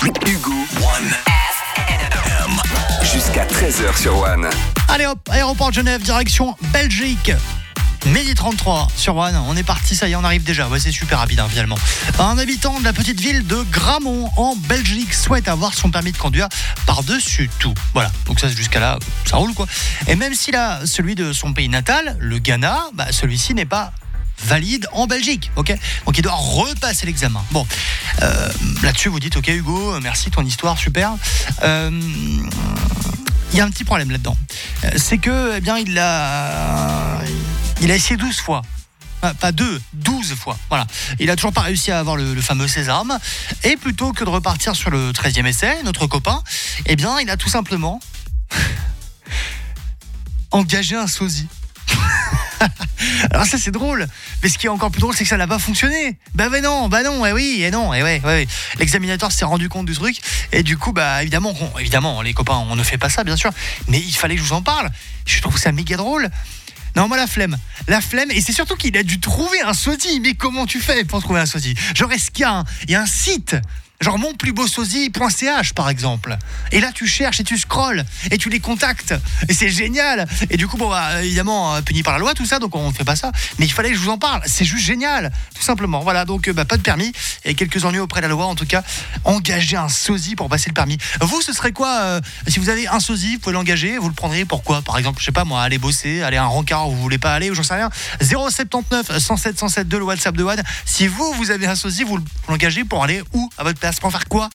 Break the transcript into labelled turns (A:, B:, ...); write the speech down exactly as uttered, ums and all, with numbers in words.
A: Hugo One jusqu'à treize heures sur One.
B: Allez hop, aéroport de Genève, direction Belgique. Midi trente-trois sur One, on est parti, ça y est, on arrive déjà. Ouais, c'est super rapide hein, finalement. Un habitant de la petite ville de Gramont en Belgique souhaite avoir son permis de conduire par-dessus tout. Voilà, donc ça jusqu'à là, ça roule quoi. Et même s'il a celui de son pays natal, le Ghana, bah, celui-ci n'est pas valide en Belgique, ok. Donc il doit repasser l'examen. Bon, euh, là-dessus vous dites, ok Hugo, merci ton histoire, super. Euh, Il y a un petit problème là-dedans. C'est que, eh bien, il a, il a essayé douze fois. Pas deux, douze fois. Voilà. Il a toujours pas réussi à avoir le, le fameux sésame. Et plutôt que de repartir sur le treizième essai, notre copain, eh bien, il a tout simplement engagé un sosie. Alors ça c'est drôle, mais ce qui est encore plus drôle c'est que ça n'a pas fonctionné. Bah, bah non, bah non, et oui, et non, et ouais, ouais. L'examinateur s'est rendu compte du truc et du coup bah évidemment, on, évidemment les copains on ne fait pas ça bien sûr, mais il fallait que je vous en parle. Je trouve ça méga drôle. Non, moi la flemme, la flemme, et c'est surtout qu'il a dû trouver un sosie. Mais comment tu fais pour trouver un sosie? Genre est-ce qu'il y a un, il y a un site? Genre mon plus beau sosie point c h par exemple. Et là tu cherches et tu scrolles et tu les contactes et c'est génial. Et du coup bon bah évidemment puni par la loi tout ça, donc on ne fait pas ça. Mais il fallait que je vous en parle. C'est juste génial, tout simplement. Voilà, donc bah pas de permis et quelques ennuis auprès de la loi en tout cas. Engager un sosie pour passer le permis. Vous ce serait quoi euh, si vous avez un sosie, vous pouvez l'engager, vous le prendriez pourquoi? Par exemple je sais pas moi, aller bosser, aller à un rencard où vous voulez pas aller ou j'en sais rien. zéro sept neuf cent sept cent sept deux le WhatsApp de One. Si vous vous avez un sosie, vous l'engagez pour aller où à votre place? Pour faire quoi?